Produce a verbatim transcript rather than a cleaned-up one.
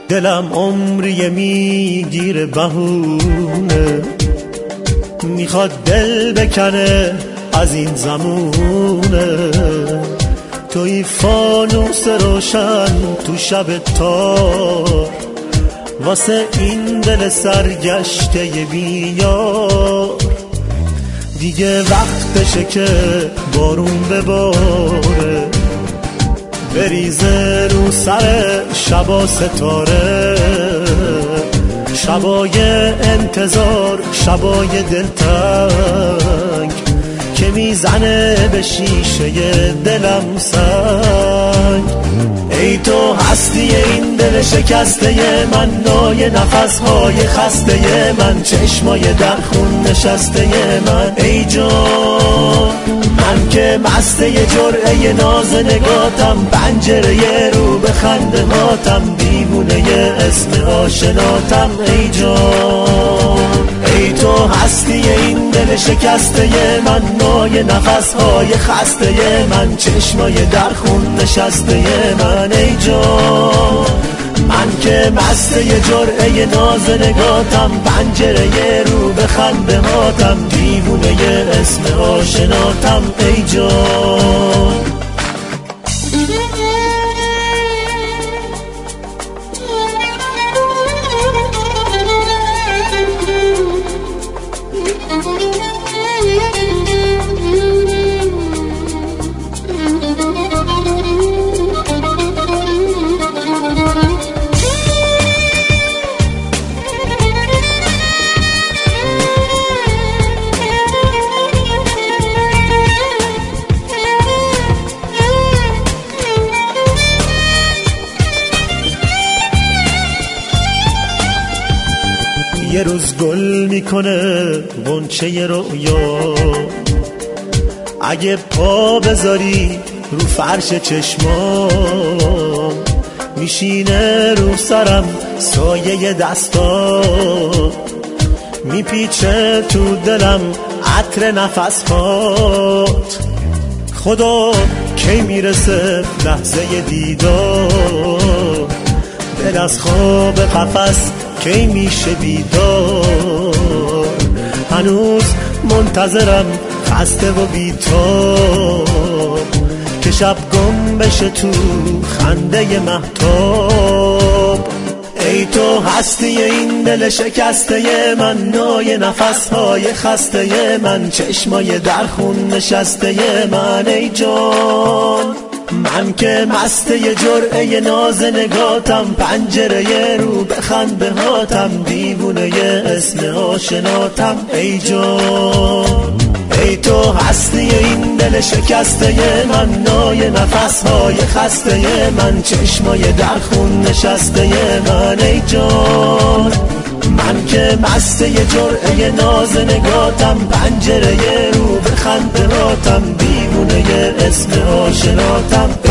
دلم عمری میگیره بهونه، میخواد دل بکنه از این زمونه. توی فانوس روشن تو شب تار، واسه این دل سرگشته بیار. دیگه وقتشه که بارون بباره، بریزه رو سر شبا ستاره. شبای انتظار، شبای دلتنگ که میزنه به شیشه دلم سنگ. ای تو هستی این دل شکسته من، نای نفسهای خسته من، چشمای در خون نشسته من. ای جان من که مسته جرعه ناز نگاتم، پنجره رو به خنده هاتم، دیوونه اسم آشناتم. ای جان ای تو هستی این دل شکسته من، نای نفسهای خسته من، چشمای در خون نشسته من. ای جان من که مسته جرعه ناز نگاتم، پنجره رو به خنده هاتم، دیوونه اسم آشناتم. ای جان یه روز گل میکنه غنچه رویا، اگه پا بذاری رو فرش چشمام، میشینه رو سرم سایه دستا، میپیچه تو دلم عطر نفسات. خدا کی میرسه لحظه دیدار، دل از خواب قفس کی میشه بیدار. هنوز منتظرم خسته و بی‌تاب، که شب گم بشه تو خنده مهتاب. ای تو هستی این دل شکسته من، نای نفسهای خسته من، چشمای در خون نشسته من. ای جان من که مسته جرعه ناز نگاتم، پنجره رو به خنده هاتم، دیوونه اسم آشناتم. ای جان ای تو هستی این دل شکسته من، نای نفسهای خسته من، چشمای در خون نشسته من. ای جان من که مسته جرعه ناز نگاتم، پنجره رو به خنده هاتم، دیوونه اسم آشناتم.